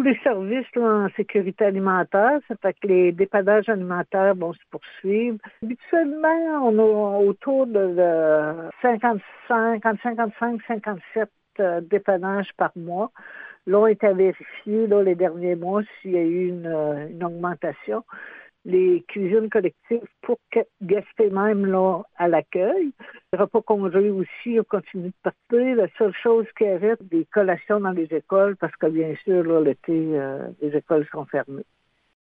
tous les services là, en sécurité alimentaire. Ça fait que les dépannages alimentaires vont se poursuivre. Habituellement, on a autour de 55, 57 dépannages par mois. Là, on est à vérifier les derniers mois s'il y a eu une augmentation. Les cuisines collectives pour gaspiller même là, à l'accueil. Les repas congelés aussi, on continue de partir. La seule chose qui arrête, des collations dans les écoles, parce que bien sûr, là, l'été, les écoles sont fermées.